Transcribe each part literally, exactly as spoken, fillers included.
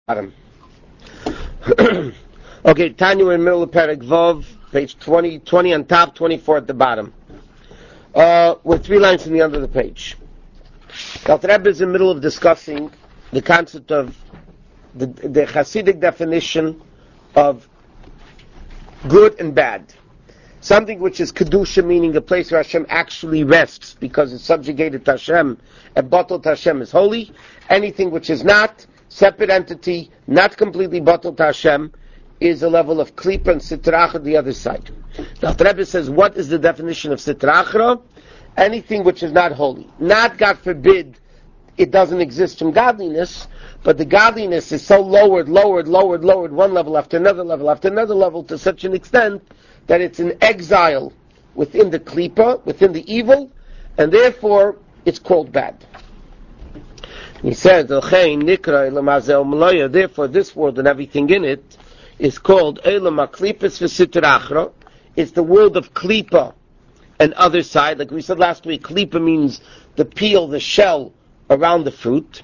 bottom. Okay, Tanya, we're in the middle of Perek Vav, page twenty, twenty on top, twenty-four at the bottom. Uh, with three lines in the end of the page. The Alter Rebbe is in the middle of discussing the concept of the, the Hasidic definition of good and bad. Something which is Kedusha, meaning a place where Hashem actually rests because it's subjugated to Hashem, and bottled to Hashem is holy. Anything which is not, separate entity, not completely bottled to Hashem, is a level of Klipa and Sitra Achra, the other side. The Alter Rebbe says, what is the definition of Sitra Achra? Anything which is not holy. Not, God forbid, it doesn't exist from godliness, but the godliness is so lowered, lowered, lowered, lowered, one level after another level after another level, to such an extent that it's an exile within the Klipa, within the evil, and therefore it's called bad. He says, therefore this world and everything in it is called Eilam HaKlipas v'Sitra Achra. It's the world of Klipa and other side. Like we said last week, Klipa means the peel, the shell around the fruit.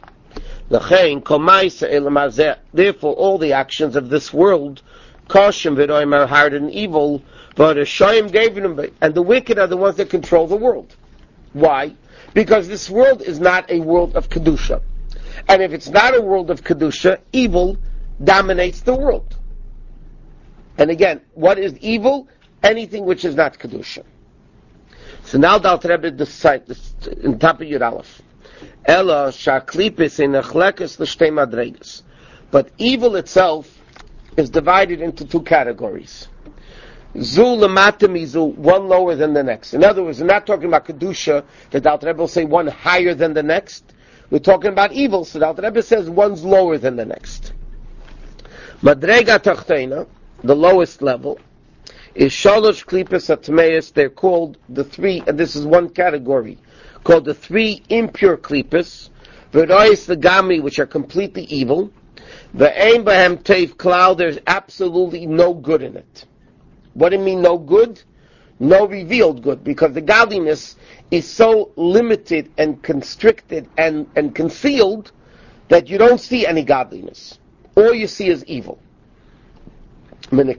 Therefore all the actions of this world, Kashim v'Roim, are hard and evil, but Hashem gave them, and the wicked are the ones that control the world. Why? Because this world is not a world of Kedusha. And if it's not a world of Kedusha, evil dominates the world. And again, what is evil? Anything which is not Kedusha. So now the Alter Rebbe decides, in top of Yud Aleph, Ela shaklipis enechlekes l'shtei madregas. But evil itself is divided into two categories. Zu lemata mizu, one lower than the next. In other words, we're not talking about Kedusha, that the Alter Rebbe will say one higher than the next. We're talking about evil, so the Alter Rebbe says one's lower than the next. Madrega tachteina, the lowest level, is shalosh klipas atmeis. They're called the three, and this is one category, called the three impure klipas, v'rois the gami, which are completely evil, v'ein bahem teif klal, there's absolutely no good in it. What do you mean no good? No revealed good, because the godliness is so limited and constricted and, and concealed that you don't see any godliness. All you see is evil. In the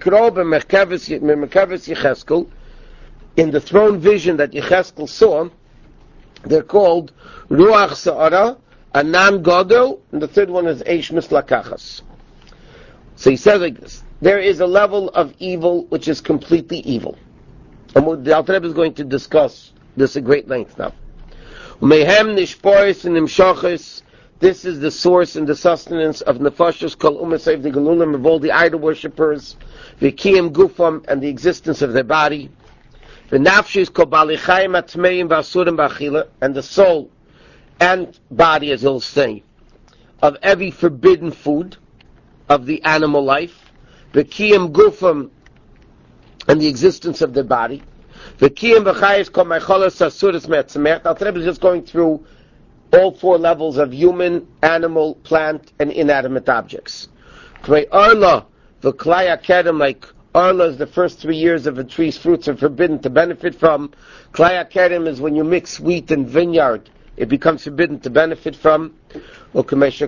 throne vision that Yecheskel saw, they're called Ruach Sa'ara, Anan Godel, and the third one is Eish Mislakachas. So he says like this: there is a level of evil which is completely evil. And the Alter Rebbe is going to discuss this at great length now. Mehem nishporis and nimshachis. This is the source and the sustenance of nefashos kol umasev the galulim, of all the idol worshippers, v'kiyim gufam, and the existence of their body, v'nafshis kol balichayim atmeim v'asurim b'achila, and the soul and body, as he'll say, of every forbidden food of the animal life, v'kiyim gufam, and the existence of their body. The Kiyam B'chayis Kol Meicholos Asuris Me'atzemech. Alter Rebbe is just going through all four levels of human, animal, plant, and inanimate objects. K'mei Arla, the Klaya Kedem, like Arla is the first three years of a tree's fruits are forbidden to benefit from. Klaya Kedem is when you mix wheat and vineyard, it becomes forbidden to benefit from. And I'll finish the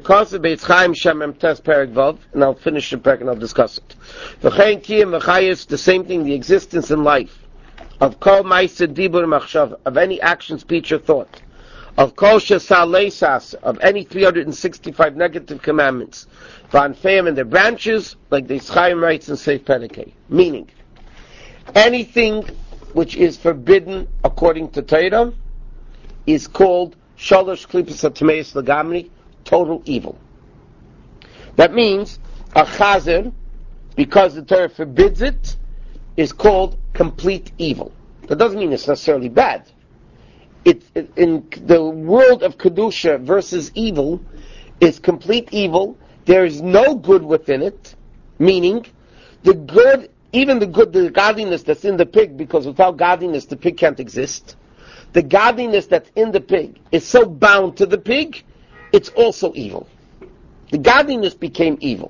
parak and I'll discuss it. The same thing, the existence and life of kol ma'aseh dibur machshav, of any action, speech, or thought, of kol shesal leisas, of any three hundred sixty-five negative commandments, v'anfeim and their branches, like the Chaim writes in Seif Perek. Meaning, anything which is forbidden according to Torah is called shalosh klipas atmeis lagamri, total evil. That means a chazer, because the Torah forbids it, is called complete evil. That doesn't mean it's necessarily bad. It, it, in the world of Kedusha versus evil, is complete evil. There is no good within it, meaning the good, even the good, the godliness that's in the pig, because without godliness the pig can't exist. The godliness that's in the pig is so bound to the pig, it's also evil. The godliness became evil.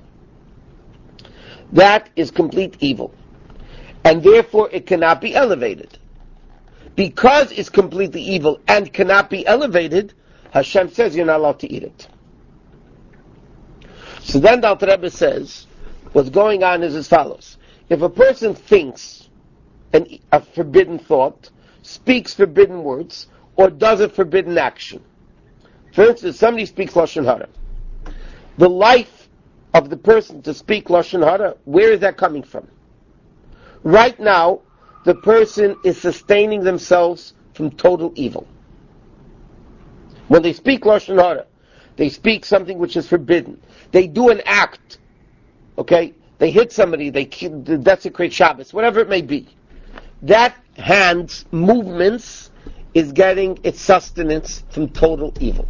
That is complete evil. And therefore it cannot be elevated. Because it's completely evil and cannot be elevated, Hashem says you're not allowed to eat it. So then the Alter Rebbe says, what's going on is as follows. If a person thinks an, a forbidden thought, speaks forbidden words, or does a forbidden action, for instance, somebody speaks Lashon Hara, the life of the person to speak Lashon Hara, where is that coming from? Right now, the person is sustaining themselves from total evil. When they speak Lashon Hara, they speak something which is forbidden. They do an act, okay? They hit somebody, they desecrate Shabbos, whatever it may be. That hand's movements is getting its sustenance from total evil.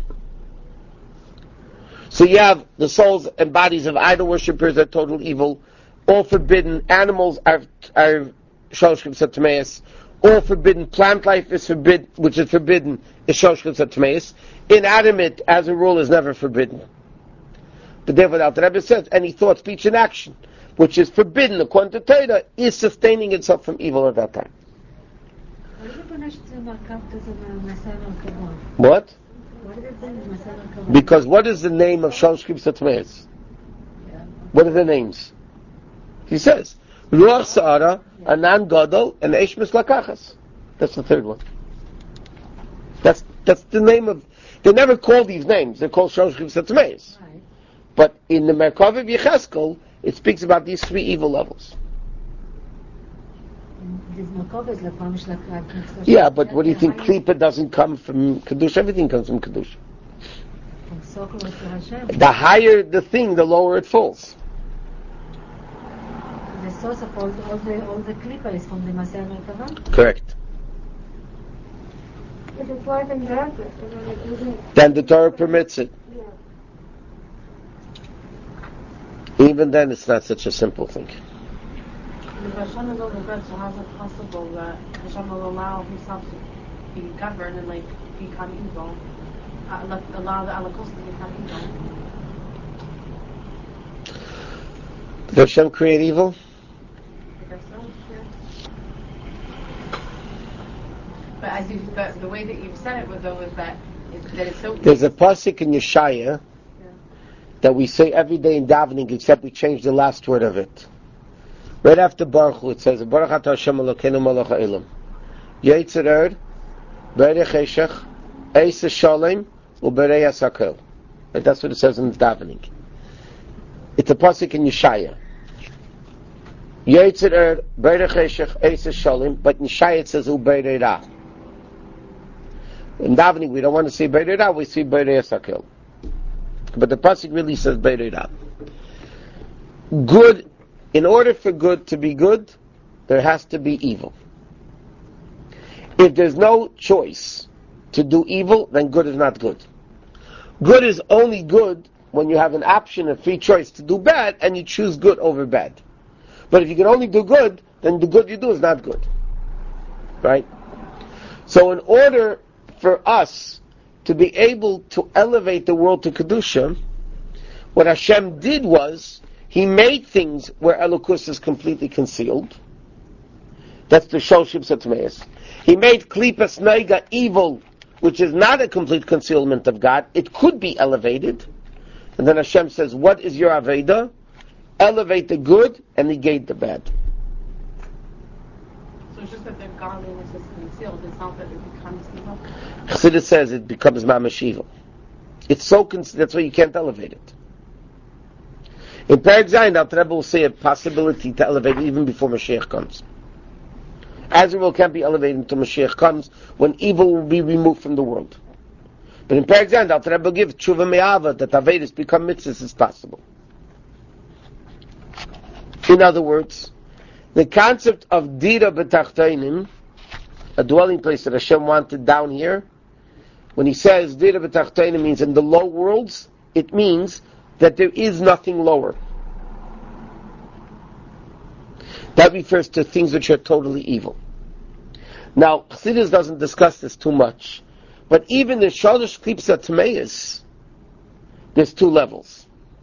So you have the souls and bodies of idol worshippers are total evil. All forbidden animals are are shalosh kibsat tameis. All forbidden plant life is forbidden, which is forbidden is shalosh kibsat tameis. Inanimate, as a rule, is never forbidden. But therefore, the Alter Rebbe says any thought, speech, and action which is forbidden according to Torah is sustaining itself from evil at that time. What? Because what is the name of Shalosh Kibsat Tameis? What are the names? He says, Ruach Sa'ara, Anan Gadol, and Eish Mislakachas. That's the third one. That's that's the name of. They never call these names. They're called Shalosh Kibsat Tameis. Right. But in the Merkava of Yecheskel, it speaks about these three evil levels. Yeah, but what do you think? Klipa doesn't come from Kedusha. Everything comes from Kedusha. The higher the thing, the lower it falls. The source of all, all the all the Klipa is from the Maseh Merkava? Correct. If it's life and death, then the Torah permits it. Yeah. Even then, it's not such a simple thing. If Hashem is over good, so how is it possible that Hashem will allow himself to be governed and like become evil? Uh, like, allow the Holocaust to become evil? Did Hashem create evil? I guess so, yeah. But as you, the, the way that you've said it, though, is that, is that it's so. There's a pasuk in Yeshaya yeah. that we say every day in davening, except we change the last word of it. Right after Baruch Hu, it says, Baruch Atah Hashem Elokeinu Melech Ha'olam. Yetzer Er, Berei Cheshech, Eis Shalom, Uberei Hasakel. That's what it says in the davening. It's a pasuk in Yeshaya. Yetzer Er, Berei Cheshech, Eis Shalom, but in Yeshaya it says Uberei Ra. In davening we don't want to say Berei Ra, we say Berei Hasakel. But the pasuk really says Berei Ra. Good. In order for good to be good, there has to be evil. If there's no choice to do evil, then good is not good. Good is only good when you have an option, a free choice to do bad, and you choose good over bad. But if you can only do good, then the good you do is not good. Right? So in order for us to be able to elevate the world to Kedusha, what Hashem did was, He made things where Elokus is completely concealed. That's the Shalosh Kibsat Tameis. He made Klipas Neiga evil, which is not a complete concealment of God. It could be elevated. And then Hashem says, what is your Aveda? Elevate the good and negate the bad. So it's just that the godliness is concealed. It's not that it becomes evil. Chassidus says it becomes mamash evil. It's so con- that's why you can't elevate it. In Perek Zayin, the Alter Rebbe will say a possibility to elevate it even before Mashiach comes. Azrael can't be elevated until Mashiach comes, when evil will be removed from the world. But in Perek Zayin, the Alter Rebbe will give tshuva me'ava, that Avedis become mitzvahs is possible. In other words, the concept of Dira B'Tachteinim, a dwelling place that Hashem wanted down here, when he says Dira B'Tachteinim means in the low worlds, it means that there is nothing lower. That refers to things which are totally evil. Now, Chassidus doesn't discuss this too much, but even in Shalosh Kibsat Tameis, there's two levels.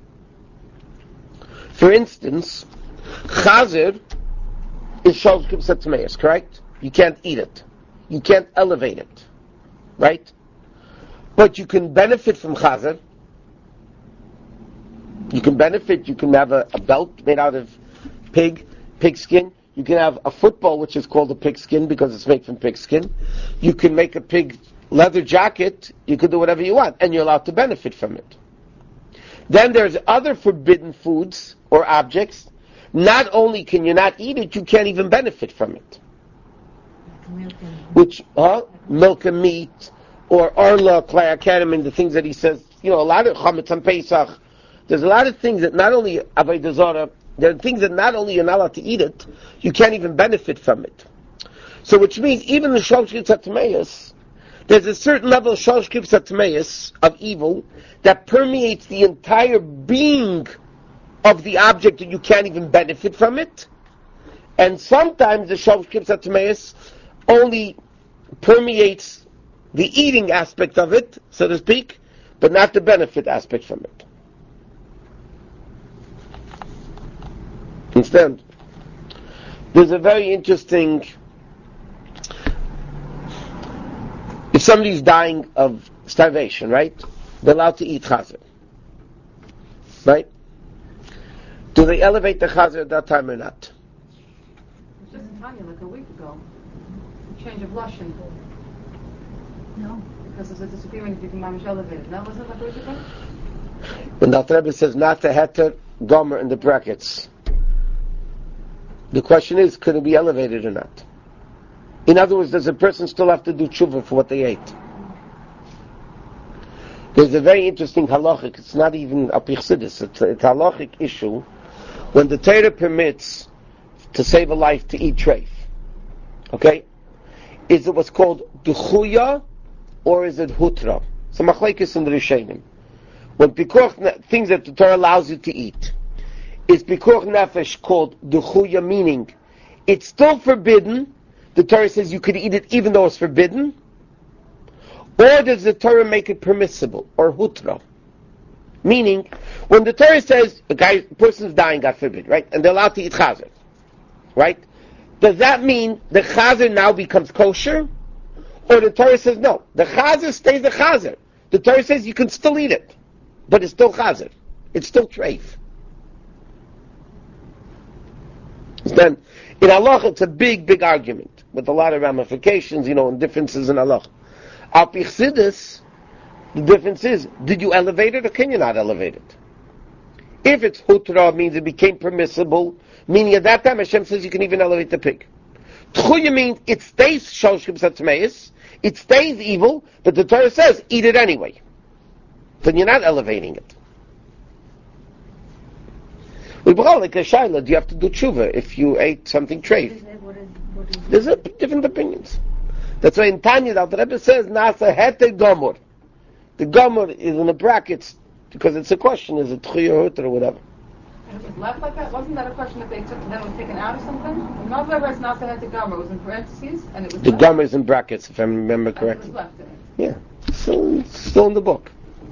For instance, Chazer is Shalosh Kibsat Tameis, correct? You can't eat it. You can't elevate it. Right? But you can benefit from Chazer. You can benefit. You can have a, a belt made out of pig, pig skin. You can have a football, which is called a pig skin because it's made from pig skin. You can make a pig leather jacket. You can do whatever you want, and you're allowed to benefit from it. Then there's other forbidden foods or objects. Not only can you not eat it, you can't even benefit from it. Which, huh? Milk and meat, or arla, kliakadim, the things that he says, you know, a lot of chametz and pesach. There's a lot of things that not only avodah zarah, there are things that not only you're not allowed to eat it, you can't even benefit from it. So which means even the shalosh kibbutz hatmeis, there's a certain level of shalosh kibbutz hatmeis, of evil, that permeates the entire being of the object that you can't even benefit from it. And sometimes the shalosh kibbutz hatmeis only permeates the eating aspect of it, so to speak, but not the benefit aspect from it. Understand? There's a very interesting, if somebody's dying of starvation, right? They're allowed to eat chazer. Right? Do they elevate the chazer at that time or not? It's just in Tanya, like a week ago. Change of lashon. No. Because of the disagreement between mamish elevated. No, wasn't it like a week ago? When the Alter Rebbe says not the heter gomer in the brackets, the question is, could it be elevated or not? In other words, does a person still have to do tshuva for what they ate? There's a very interesting halachic, it's not even a pichsidis, it's a, it's a halachic issue, when the Torah permits to save a life to eat treif. Okay? Is it what's called duchuya, or is it hutra? So machlekes in the Rishonim. When pikuach, things that the Torah allows you to eat, is pikuach nefesh called duchuya, meaning it's still forbidden. The Torah says you could eat it even though it's forbidden, or does the Torah make it permissible, or hutra? Meaning, when the Torah says a guy, a person's dying, God forbid, right, and they're allowed to eat chazer, right? Does that mean the chazer now becomes kosher, or the Torah says no? The chazer stays the chazer. The Torah says you can still eat it, but it's still chazer. It's still treif. Then, in halacha, it's a big, big argument with a lot of ramifications, you know, and differences in halacha. Al pi chassidus, the difference is, did you elevate it or can you not elevate it? If it's hutra, it means it became permissible, meaning at that time Hashem says you can even elevate the pig. Tchuya means it stays shalosh kibbutz hatmeis, it stays evil, but the Torah says eat it anyway. Then you're not elevating it. Like a shaila, do you have to do tshuva if you ate something treif? There's a, different opinions. That's why in Tanya, the Alter Rebbe says, Nasa hete gomor. The gomor is in the brackets, because it's a question, is it tchuya or whatever. And it was left like that? Wasn't that a question that they took, then it was taken out or something? The Mazda writes Nasa hete gomor, it was in parentheses, and it was The left. gomor is in brackets, if I remember correctly. And it was left in it. Yeah, so it's still in the book.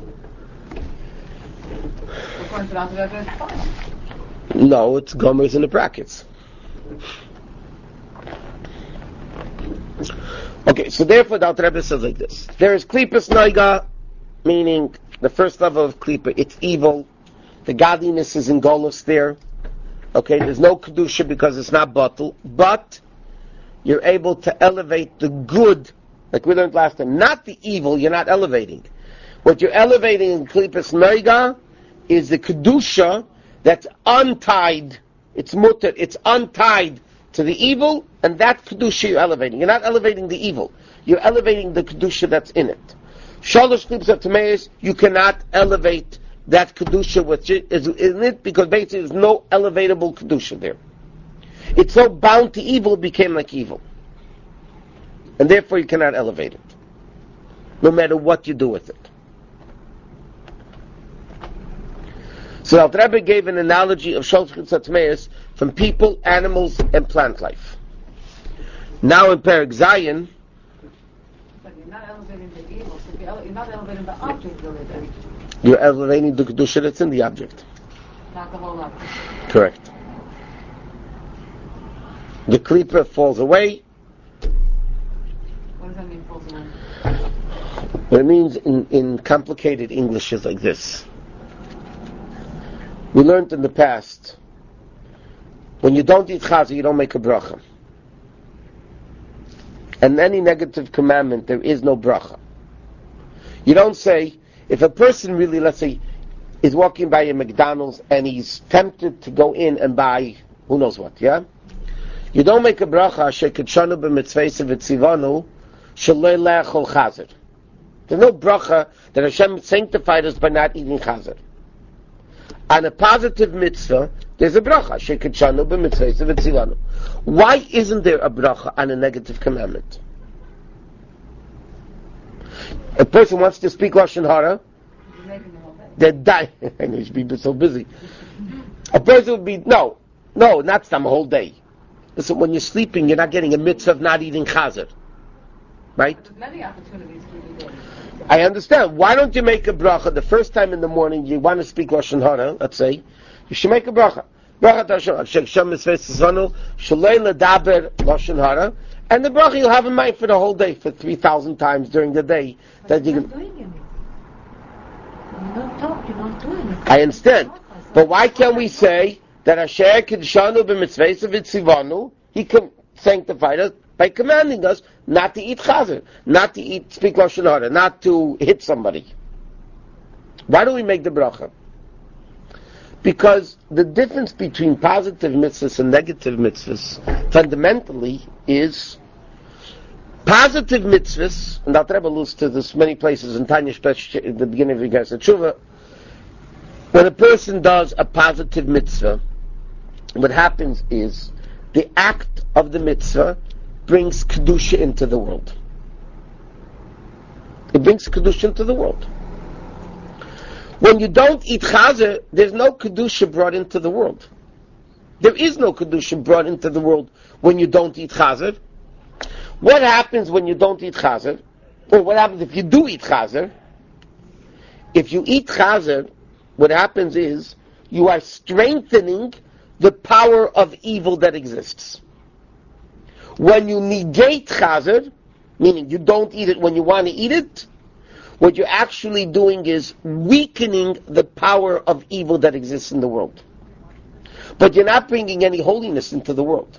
According to the Alter Rebbe, it's fine. No, it's gomor is in the brackets. Okay, so therefore the Alter Rebbe says like this. There is klipas noiga, meaning the first level of klipa, it's evil. The godliness is in golus there. Okay, there's no kedusha because it's not batul, but you're able to elevate the good, like we learned last time. Not the evil, you're not elevating. What you're elevating in klipas noiga is the kedusha that's untied. It's mutter, it's untied to the evil, and that kedusha you're elevating. You're not elevating the evil. You're elevating the kedusha that's in it. Shalosh klipas hatmeis, you cannot elevate that kedusha which is in it, because basically there's no elevatable kedusha there. It's so bound to evil, it became like evil. And therefore you cannot elevate it. No matter what you do with it. So Alter Rebbe gave an analogy of shalosh klipas hatmeis from people, animals, and plant life. Now in Perek Zayin, But you're not elevating the evil, so you're, ele- you're not elevating the object really then, you're elevating the kedusha that's in the object. not the whole object. Correct. The klipa falls away. What does that mean, falls away? What it means in, in complicated English is like this. We learned in the past, when you don't eat chazer, you don't make a bracha. And any negative commandment, there is no bracha. You don't say, if a person really, let's say, is walking by a McDonald's and he's tempted to go in and buy who knows what, yeah? You don't make a bracha, sheketshanu b'mitzvayse v'tzivanu, shalei le'achol chazer. There's no bracha that Hashem sanctified us by not eating chazer. On a positive mitzvah, there's a bracha, sheketshanu b'mitzvayse v'tzivanu. Why isn't there a bracha on a negative commandment? A person wants to speak Lashon Hara, they're dying. I know you should be so busy. A person would be, no, no, not some whole day. Listen, when you're sleeping, you're not getting a mitzvah of not eating chazer. Right? There's many opportunities for you to do. I understand. Why don't you make a bracha the first time in the morning you want to speak Lashon Hara, let's say, you should make a bracha. Bracha Hashem, Hashem Mitzvah Tzivanu, Shalei Ledaber Lashon Hara, and the bracha you'll have in mind for the whole day, for three thousand times during the day. But that you're you not can... doing anything. You don't talk, you're not doing it. I understand. But why can't we say that Asher Kidshanu b'mitzvayse v'tzivanu, He com- sanctified us by commanding us not to eat chazer, not to eat, speak Lashon Hara, not to hit somebody. Why do we make the bracha? Because the difference between positive mitzvahs and negative mitzvahs fundamentally is positive mitzvahs, and Al Rebbe alludes to this many places in Tanya, especially at the beginning of Yigas Tshuva. When a person does a positive mitzvah, what happens is the act of the mitzvah brings kedusha into the world. It brings kedusha into the world. When you don't eat chazer, there's no kedusha brought into the world. There is no kedusha brought into the world when you don't eat chazer. What happens when you don't eat chazer? Or what happens if you do eat chazer? If you eat chazer, what happens is you are strengthening the power of evil that exists. When you negate chazer, meaning you don't eat it when you want to eat it, what you're actually doing is weakening the power of evil that exists in the world. But you're not bringing any holiness into the world.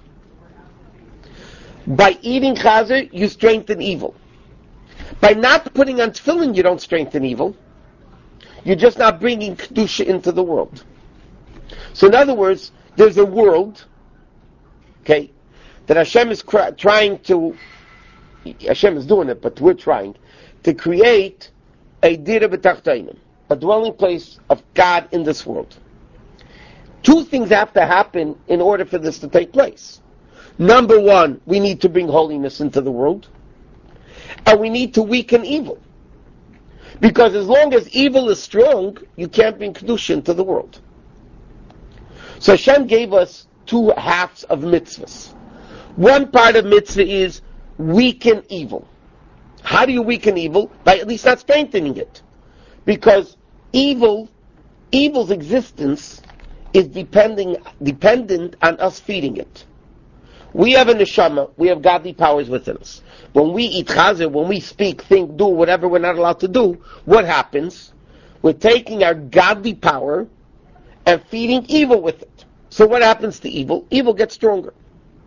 By eating chazer, you strengthen evil. By not putting on tefillin, you don't strengthen evil. You're just not bringing kedusha into the world. So in other words, there's a world, okay, that Hashem is cr- trying to, Hashem is doing it, but we're trying to create a dira b'tachtainim, a dwelling place of God in this world. Two things have to happen in order for this to take place. Number one, we need to bring holiness into the world, and we need to weaken evil. Because as long as evil is strong, you can't bring kedusha into the world. So Hashem gave us two halves of mitzvahs. One part of mitzvah is weaken evil. How do you weaken evil? By at least not strengthening it. Because evil, evil's existence is depending, dependent on us feeding it. We have a neshama, we have godly powers within us. When we eat chazer, when we speak, think, do whatever we're not allowed to do, what happens? We're taking our godly power and feeding evil with it. So what happens to evil? Evil gets stronger.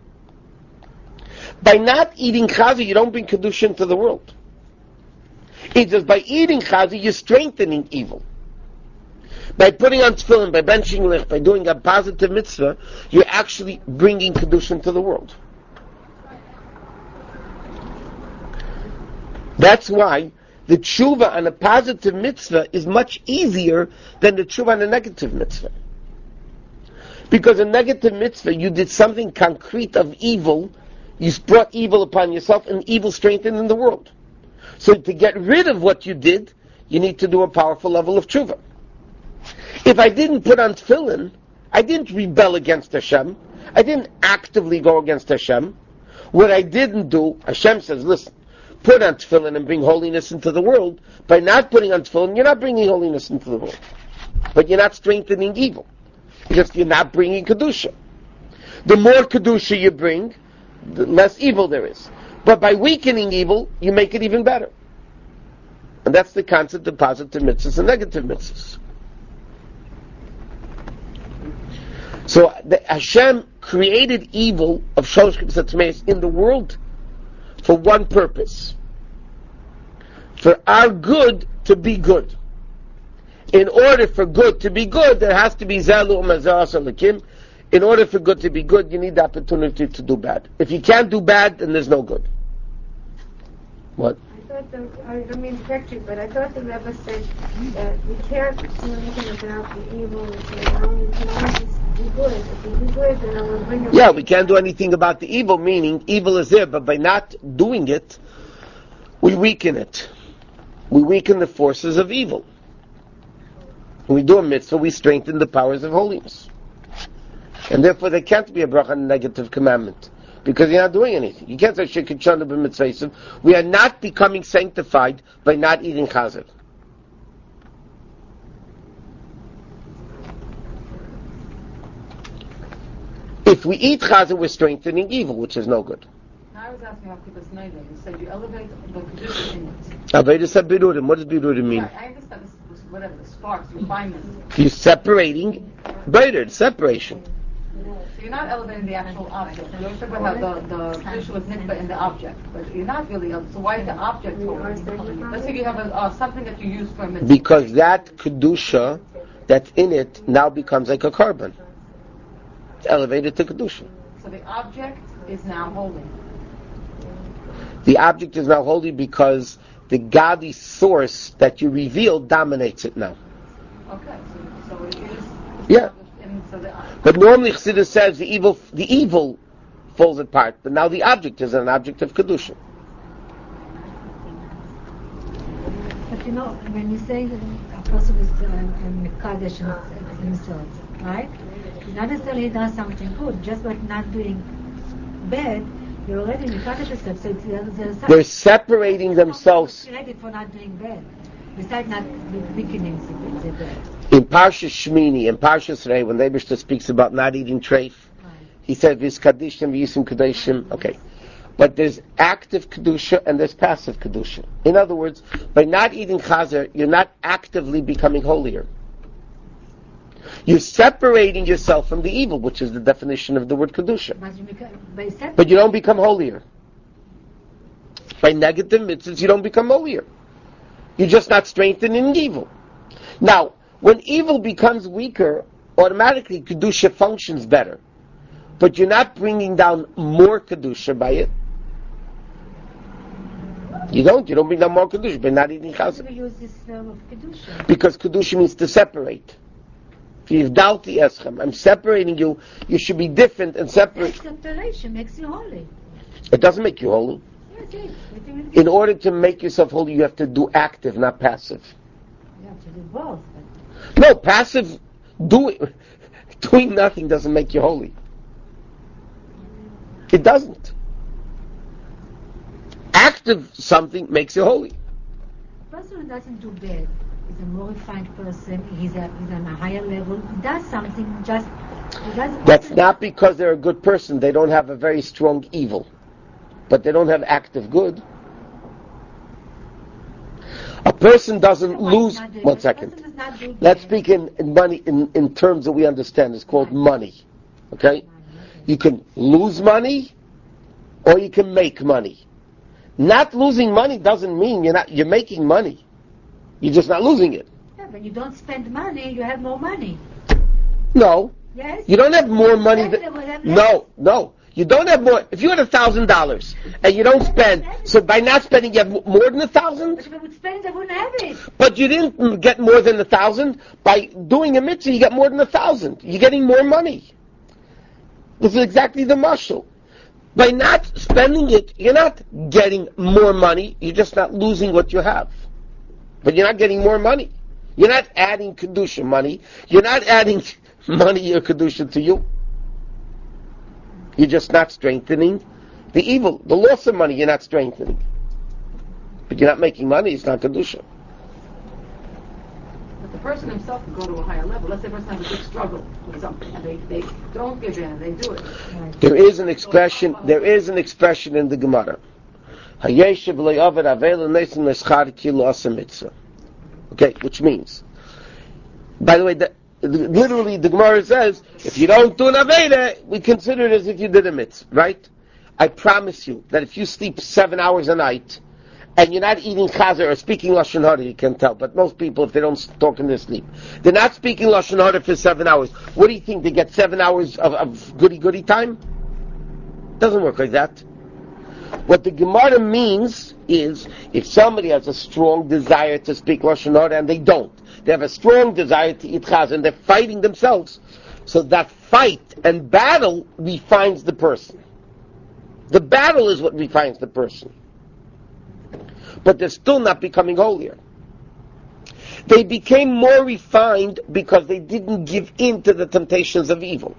By not eating chazer, you don't bring kedusha into the world. It's just by eating chazer, you're strengthening evil. By putting on tefillin, by benching lich, by doing a positive mitzvah, you're actually bringing kedusha into the world. That's why the tshuva on a positive mitzvah is much easier than the tshuva on a negative mitzvah. Because a negative mitzvah, you did something concrete of evil, you brought evil upon yourself, and evil strengthened in the world. So to get rid of what you did, you need to do a powerful level of tshuva. If I didn't put on tefillin, I didn't rebel against Hashem, I didn't actively go against Hashem. What I didn't do, Hashem says, listen, put on tefillin and bring holiness into the world. By not putting on tefillin, you're not bringing holiness into the world. But you're not strengthening evil. Because you're not bringing kedusha. The more kedusha you bring, the less evil there is. But by weakening evil, you make it even better. And that's the concept of positive mitzvahs and negative mitzvahs. So the, Hashem created evil of Shalosh Klipos HaTameis in the world for one purpose. For our good to be good. In order for good to be good, there has to be Zalu Mazas Alakim. In order for good to be good, you need the opportunity to do bad. If you can't do bad, then there's no good. What? I thought the, I don't mean to correct you, but I thought the Rebbe said that we can't do anything about the evil. So we can just do good. If we do good, then it will bring about. Yeah, we can't do anything about the evil, meaning evil is there, but by not doing it, we weaken it. We weaken the forces of evil. When we do a mitzvah, we strengthen the powers of holiness. And therefore there can't be a bracha on a negative commandment. Because you're not doing anything. You can't say shekitshana b'mitzvaysim. We are not becoming sanctified by not eating chazer. If we eat chazer, we're strengthening evil, which is no good. I was asking about people's neighbor. You said you elevate the kedusha in it. Avedis habirurim. What does birurim mean? Right, I understand this, whatever, the sparks, refinement. You're separating, better, separation. So you're not elevating the actual object. You always talk about how the, the kedusha was nikba in the object, but you're not really elevating. So why is the object holy? Let's say you have a, uh, something that you use for a mitzvah. Because that kedusha that's in it now becomes like a carbon. It's elevated to kedusha. So the object is now holy. The object is now holy because the godly source that you reveal dominates it now. Okay, so, so it is. Yeah. In, so the, But normally Chassidus says the evil, the evil falls apart, but now the object is an object of kedusha. But you know, when you say that a person is um, Mekadesh himself, right? Not necessarily he does something good, just by not doing bad, you're already Mekadesh yourself, so it's the other side. They're separating themselves. Credit for not doing bad, besides not weakening the bad. In Parshas Shmini, in Parshas Rei, when the Eibishter speaks about not eating treif, Right. he said, "Vis kadishim v'yisim kadeshim." Okay, but there's active kedusha and there's passive kedusha. In other words, by not eating chazer, you're not actively becoming holier. You're separating yourself from the evil, which is the definition of the word kedusha. But you, beca- by separating- But you don't become holier. By negative mitzvahs, you don't become holier. You're just not strengthening evil. Now, when evil becomes weaker, automatically kedusha functions better. But you're not bringing down more kedusha by it. You don't. You don't bring down more kedusha by not eating Why do chazer. we use this term of kedusha? Because kedusha means to separate. Yivdalti eschem. I'm separating you. You should be different and separate. Separation makes you holy. It doesn't make you holy. Yes, yes. What do you- In order to make yourself holy, you have to do active, not passive. You have to do both. But No, passive, doing, doing nothing doesn't make you holy. It doesn't. Active something makes you holy. a person who doesn't do bad is a more refined person. He's, a, he's on a higher level. He does something just. He doesn't. That's not because they're a good person. They don't have a very strong evil. But they don't have active good. A person doesn't lose. One second. Let's speak in, in money in, in terms that we understand. It's called money. Okay? You can lose money or you can make money. Not losing money doesn't mean you're not you're making money. You're just not losing it. Yeah, when you don't spend money, you have more money. No. Yes. You don't have more money Spend than, it, we'll have less. no, no. You don't have more. If you had a thousand dollars and you don't spend, so by not spending you have m- more than a But thousand. if I would spend it, I wouldn't have it. But you didn't mm, get more than a thousand. By doing a mitzvah, you get more than a thousand. You're getting more money. This is exactly the mashal. By not spending it, you're not getting more money. You're just not losing what you have. But you're not getting more money. You're not adding kedusha money. You're not adding money or kedusha to you. You're just not strengthening the evil. The loss of money, you're not strengthening. But you're not making money, it's not kedusha. But the person himself can go to a higher level. Let's say a person has a big struggle with something, and they, they don't give in, and they do it. Right. There is an expression, there is an expression in the Gemara. Hayeshev le'avad avel nesim leschar ki lo asa mitzvah. Okay, which means, by the way, the, literally the Gemara says, if you don't do an Aveda, we consider it as if you did a mitzvah, right? I promise you that if you sleep seven hours a night, and you're not eating chazer or speaking Lashon Hara, you can tell, but most people, if they don't talk in their sleep, they're not speaking Lashon Hara for seven hours. What do you think, they get seven hours of, of goody-goody time? Doesn't work like that. What the Gemara means is, if somebody has a strong desire to speak Lashon Hara and they don't, they have a strong desire to eat chaz and they're fighting themselves, so that fight and battle refines the person. The battle is what refines the person. But they're still not becoming holier. They became more refined because they didn't give in to the temptations of evil.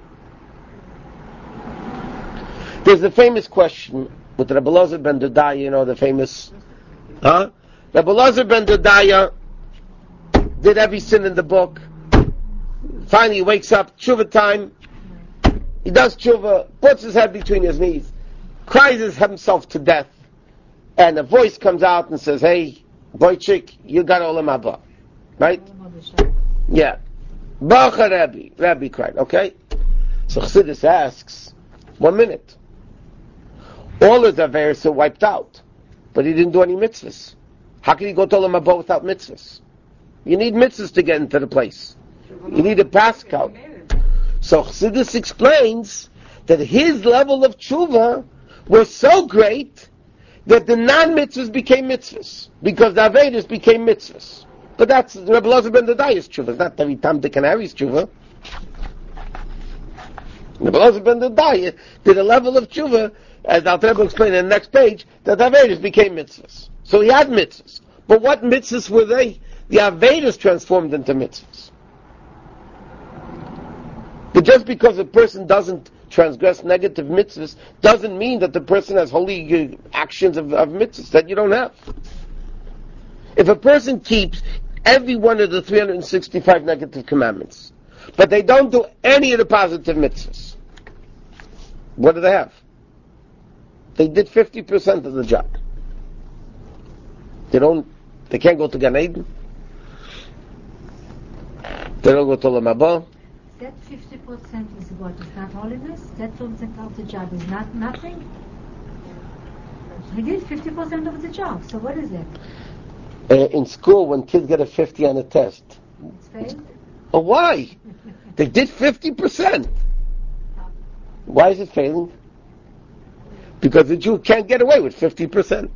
There's a famous question with Rabbi Elazar ben Dodaya, you know, the famous, huh? Rabbi Elazar ben Dodaya did every sin in the book. Finally he wakes up, tshuva time. He does tshuva, puts his head between his knees, cries himself to death, and a voice comes out and says, hey, boychik, you got olam haba. Right? Yeah. Bacha Rabbi. Rabbi cried, okay? So Chassidus asks, one minute. All his averes are wiped out, but he didn't do any mitzvahs. How can he go to olam haba without mitzvahs? You need mitzvahs to get into the place. You need a passcode. So Chassidus explains that his level of tshuva was so great that the non-mitzvahs became mitzvahs, because the averes became mitzvahs. But that's Rabbi Elazar ben Dodaya's tshuva. It's not every Tam Dick and Harry's tshuva. Rabbi Elazar ben Dodaya did a level of tshuva, as Al Rebbe explained in the next page, that the averes became mitzvahs. So he had mitzvahs. But what mitzvahs were they? The averes transformed into mitzvahs. But just because a person doesn't transgress negative mitzvahs doesn't mean that the person has holy actions of, of mitzvahs that you don't have. If a person keeps every one of the three hundred sixty-five negative commandments, but they don't do any of the positive mitzvahs, what do they have? They did fifty percent of the job. They don't, they can't go to Gan Eden. They don't go to Olam Haba. That fifty percent is what? Is not holiness? That fifty percent of the job is not nothing? He did fifty percent of the job, so what is it? Uh, in school, when kids get a fifty on a test. It's failed? Oh, why? They did fifty percent. Why is it failing? Because the Jew can't get away with fifty percent.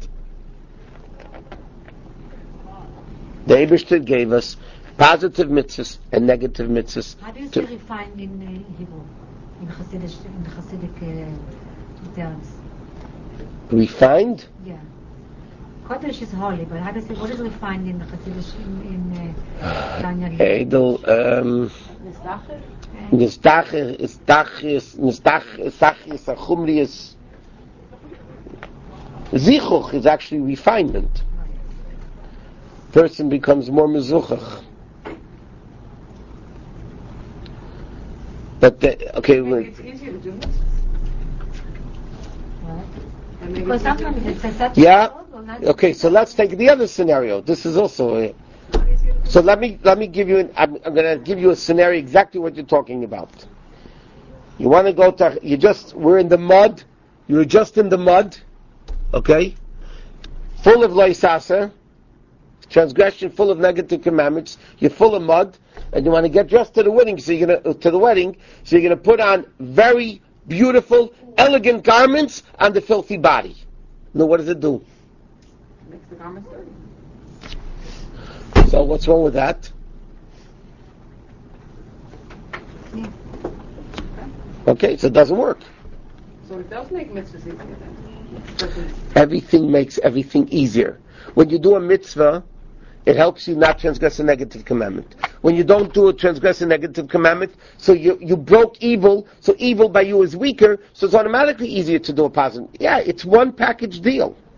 The Eibishter gave us positive mitzvahs and negative mitzvahs. How do you say refined in uh, Hebrew? In Hasidic, in Hasidic uh, terms? Refined? Yeah. Kodesh is holy, but how do you say, what is refined in Hasidic, in, in uh, Daniel? Edel, um... Nistacher, Istachis, Nistach, Istachis, Achumrius. Zichuch is actually refinement. Person becomes more mezuchach. But the, okay, Maybe it's easier to do this. What? Because sometimes it's a such yeah. a not Okay, so let's take the other scenario. This is also a, so let me let me give you an, I'm, I'm going to give you a scenario exactly what you're talking about. You want to go to, you just, we're in the mud, you're just in the mud, okay, full of loisasa, transgression, full of negative commandments, you're full of mud, and you want to get dressed to the wedding, so you're going to, to the wedding, so you're going to put on very beautiful, elegant garments on the filthy body. Now what does it do? Makes the garments dirty. So what's wrong with that? Okay, so it doesn't work. So it does make mitzvahs easier then. Everything makes everything easier. When you do a mitzvah, it helps you not transgress a negative commandment. When you don't do a transgress a negative commandment, so you, you broke evil, so evil by you is weaker, so it's automatically easier to do a positive. Yeah, it's one package deal.